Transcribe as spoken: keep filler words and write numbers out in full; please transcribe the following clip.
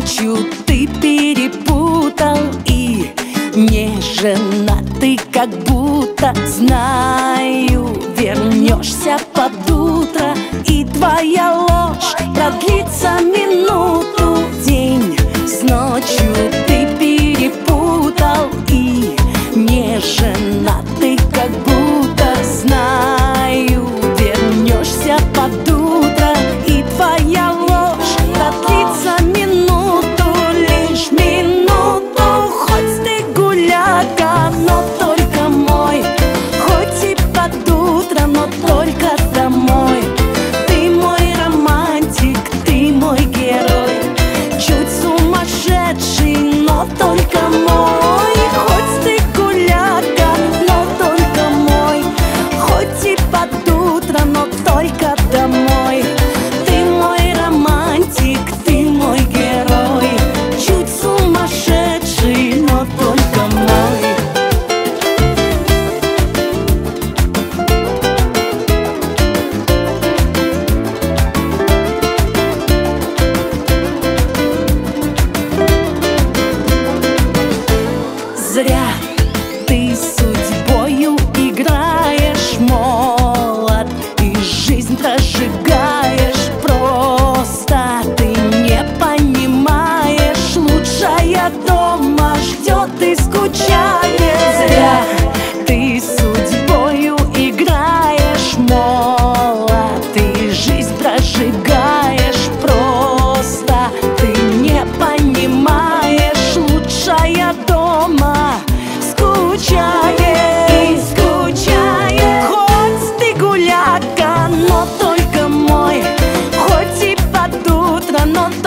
ночью ты перепутал и не женатый, как будто. Знаю, вернешься под утро, и твоя ложь продлится минуту. День с ночью ты перепутал и не женатый, как будто. Знаю, вернешься под утро, и твоя ложь продлится минуту, лишь минуту. Хоть ты гуляка, но только мой, хоть и под утро, но только домой. Ты мой романтик, ты мой герой, чуть сумасшедший, но только мой. Хоть ты гуляка, но только мой, хоть и под утро, но только домой. Ты мой романтик, ты мой герой, чуть сумасшедший, но только мой. Зря ты судьбою играешь, молод, и жизнь прожигаешь. Просто ты не понимаешь, лучшая дома ждет и скучает. Зря ты судьбою играешь, молод, и жизнь прожигаешь. Просто ты не понимаешь, лучшая дома скучает и скучает. Хоть ты гуляка, но только мой, хоть и под утро, но